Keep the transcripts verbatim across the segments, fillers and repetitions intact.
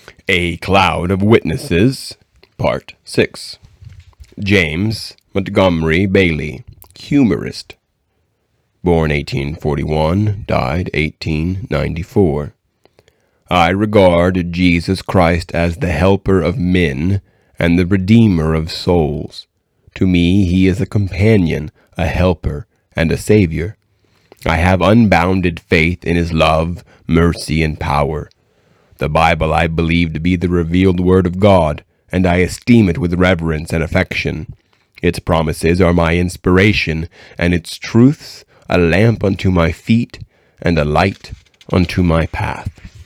A Cloud of Witnesses, Part six. James Montgomery Bailey, humorist. Born eighteen forty-one, died eighteen ninety-four. I regard Jesus Christ as the helper of men and the redeemer of souls. To me he is a companion, a helper, and a savior. I have unbounded faith in his love, mercy, and power. The Bible I believe to be the revealed Word of God, and I esteem it with reverence and affection. Its promises are my inspiration, and its truths a lamp unto my feet and a light unto my path.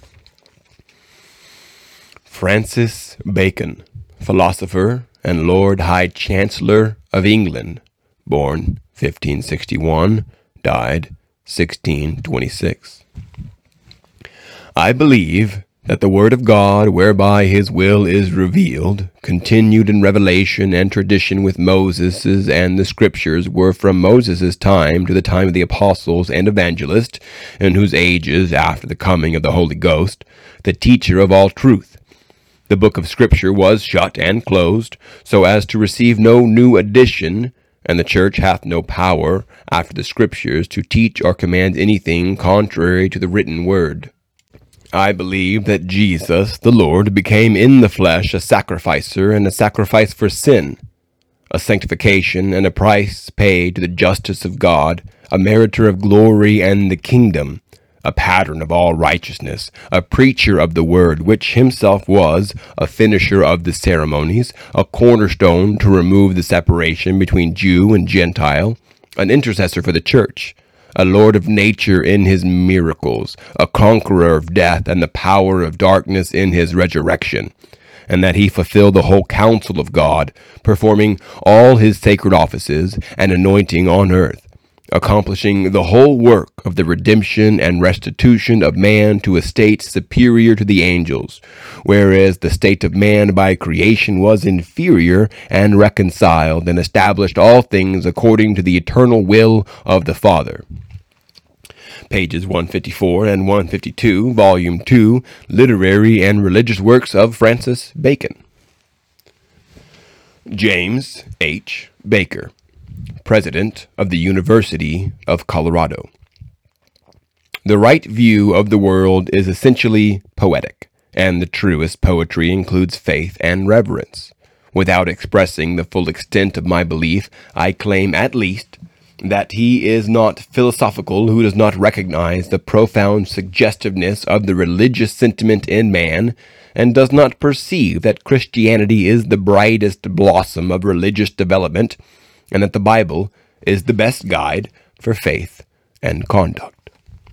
Francis Bacon, philosopher and Lord High Chancellor of England, born fifteen sixty-one, died sixteen twenty-six. I believe that the Word of God, whereby his will is revealed, continued in revelation and tradition with Moses, and the Scriptures were from Moses' time to the time of the apostles and evangelists, in whose ages, after the coming of the Holy Ghost, the teacher of all truth. The book of Scripture was shut and closed, so as to receive no new addition, and the church hath no power, after the Scriptures, to teach or command anything contrary to the written word. I believe that Jesus, the Lord, became in the flesh a sacrificer and a sacrifice for sin, a sanctification and a price paid to the justice of God, a meritor of glory and the kingdom, a pattern of all righteousness, a preacher of the word, which himself was, a finisher of the ceremonies, a cornerstone to remove the separation between Jew and Gentile, an intercessor for the church, a Lord of nature in his miracles, a conqueror of death and the power of darkness in his resurrection, and that he fulfilled the whole counsel of God, performing all his sacred offices and anointing on earth, accomplishing the whole work of the redemption and restitution of man to a state superior to the angels, whereas the state of man by creation was inferior, and reconciled and established all things according to the eternal will of the Father. Pages one fifty-four and one fifty-two, Volume two, Literary and Religious Works of Francis Bacon. James H. Baker, President of the University of Colorado. The right view of the world is essentially poetic, and the truest poetry includes faith and reverence. Without expressing the full extent of my belief, I claim at least that he is not philosophical who does not recognize the profound suggestiveness of the religious sentiment in man, and does not perceive that Christianity is the brightest blossom of religious development, and that the Bible is the best guide for faith and conduct.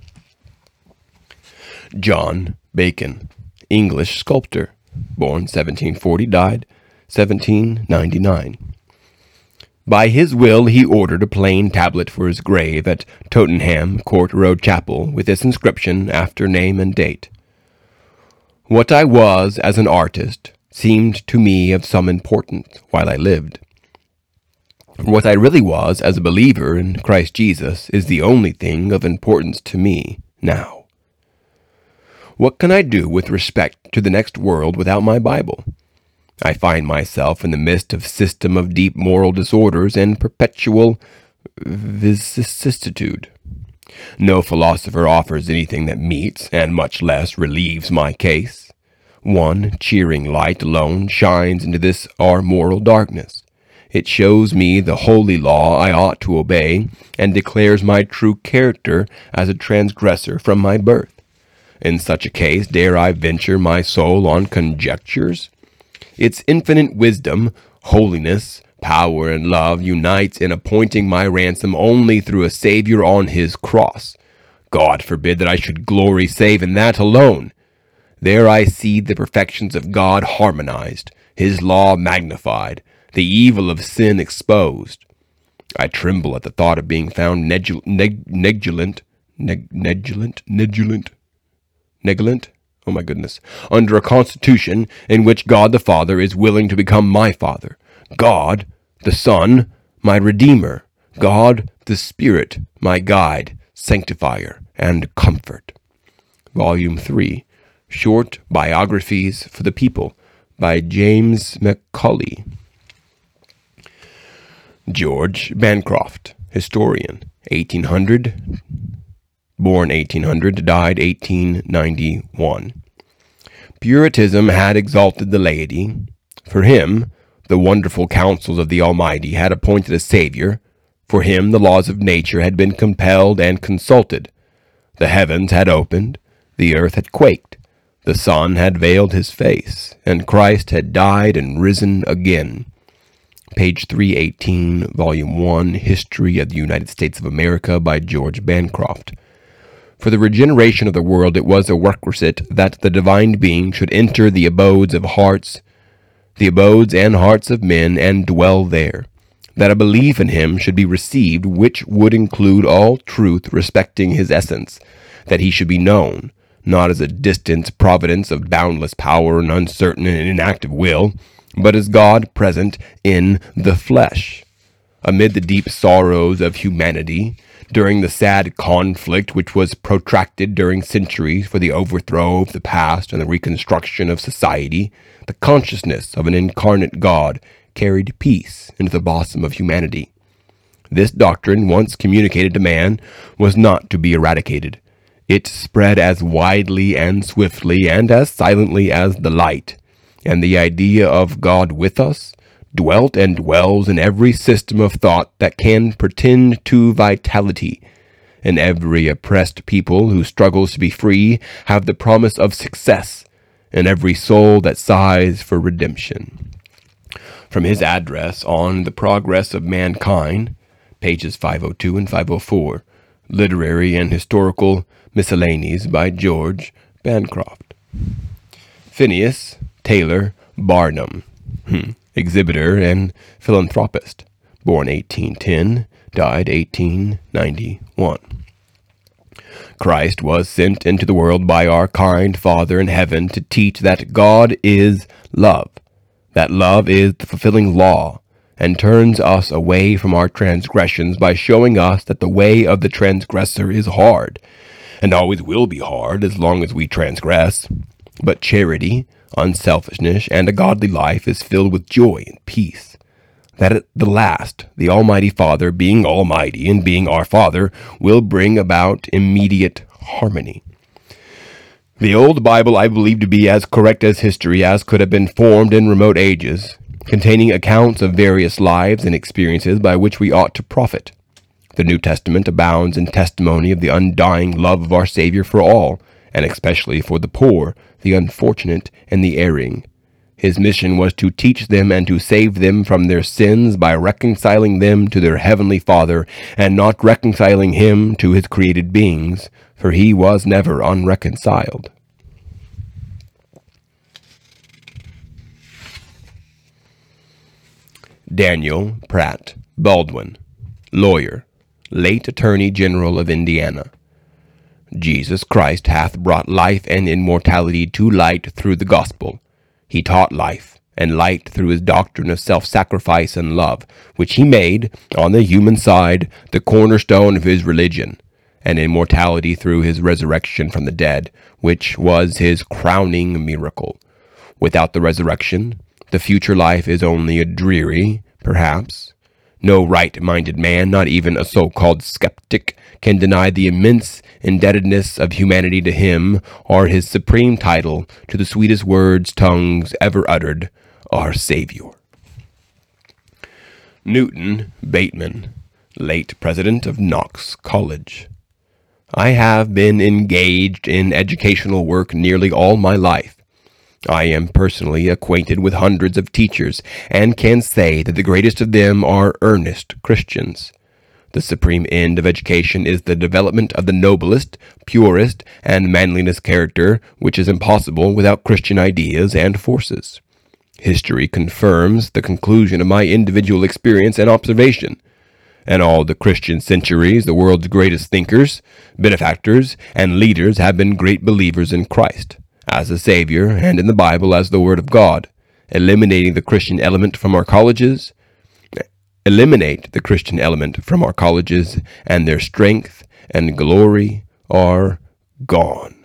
John Bacon, English sculptor, born seventeen forty, died seventeen ninety-nine. By his will he ordered a plain tablet for his grave at Tottenham Court Road Chapel, with this inscription after name and date. What I was as an artist seemed to me of some importance while I lived. What I really was as a believer in Christ Jesus is the only thing of importance to me now. What can I do with respect to the next world without my Bible? I find myself in the midst of a system of deep moral disorders and perpetual vicissitude. No philosopher offers anything that meets, and much less relieves, my case. One cheering light alone shines into this our moral darkness. It shows me the holy law I ought to obey, and declares my true character as a transgressor from my birth. In such a case, dare I venture my soul on conjectures? Its infinite wisdom, holiness, power, and love unites in appointing my ransom only through a Savior on his cross. God forbid that I should glory save in that alone. There I see the perfections of God harmonized, his law magnified, the evil of sin exposed. I tremble at the thought of being found negul- neg- negligent, neg- negligent, negligent, negligent, oh my goodness, under a constitution in which God the Father is willing to become my Father, God the Son, my Redeemer, God the Spirit, my guide, sanctifier, and comfort. Volume three, Short Biographies for the People by James McCauley. George Bancroft, historian, eighteen hundred, born eighteen hundred, died eighteen ninety-one. Puritanism had exalted the laity. For him, the wonderful counsels of the Almighty had appointed a Savior. For him, the laws of nature had been compelled and consulted. The heavens had opened, the earth had quaked, the sun had veiled his face, and Christ had died and risen again. Page three eighteen, Volume one, History of the United States of America by George Bancroft. For the regeneration of the world it was a requisite that the divine being should enter the abodes of hearts, the abodes and hearts of men, and dwell there, that a belief in him should be received, which would include all truth respecting his essence, that he should be known, not as a distant providence of boundless power and uncertain and inactive will, but as God present in the flesh. Amid the deep sorrows of humanity, during the sad conflict which was protracted during centuries for the overthrow of the past and the reconstruction of society, the consciousness of an incarnate God carried peace into the bosom of humanity. This doctrine, once communicated to man, was not to be eradicated. It spread as widely and swiftly and as silently as the light, and the idea of God with us dwelt and dwells in every system of thought that can pretend to vitality, and every oppressed people who struggles to be free have the promise of success, and every soul that sighs for redemption. From his address on the progress of mankind, pages five oh two and five oh four, Literary and Historical Miscellanies by George Bancroft. Phineas Taylor Barnum, hmm. exhibitor and philanthropist, born eighteen ten, died eighteen ninety-one. Christ was sent into the world by our kind Father in heaven to teach that God is love, that love is the fulfilling law, and turns us away from our transgressions by showing us that the way of the transgressor is hard, and always will be hard as long as we transgress. But charity, unselfishness, and a godly life is filled with joy and peace. That at the last, the Almighty Father, being almighty and being our Father, will bring about immediate harmony. The old Bible I believe to be as correct as history as could have been formed in remote ages, containing accounts of various lives and experiences by which we ought to profit. The New Testament abounds in testimony of the undying love of our Savior for all, and especially for the poor, the unfortunate, and the erring. His mission was to teach them and to save them from their sins by reconciling them to their heavenly Father, and not reconciling him to his created beings, for he was never unreconciled. Daniel Pratt Baldwin, lawyer, late Attorney General of Indiana. Jesus Christ hath brought life and immortality to light through the gospel. He taught life and light through his doctrine of self-sacrifice and love, which he made, on the human side, the cornerstone of his religion, and immortality through his resurrection from the dead, which was his crowning miracle. Without the resurrection, the future life is only a dreary, perhaps. No right-minded man, not even a so-called skeptic, can deny the immense indebtedness of humanity to him, or his supreme title to the sweetest words tongues ever uttered, our Savior. Newton Bateman, late president of Knox College. I have been engaged in educational work nearly all my life. I am personally acquainted with hundreds of teachers, and can say that the greatest of them are earnest Christians. The supreme end of education is the development of the noblest, purest, and manliest character, which is impossible without Christian ideas and forces. History confirms the conclusion of my individual experience and observation. In all the Christian centuries, the world's greatest thinkers, benefactors, and leaders have been great believers in Christ as a Savior, and in the Bible as the Word of God. Eliminating the Christian element from our colleges, eliminate the Christian element from our colleges, and their strength and glory are gone.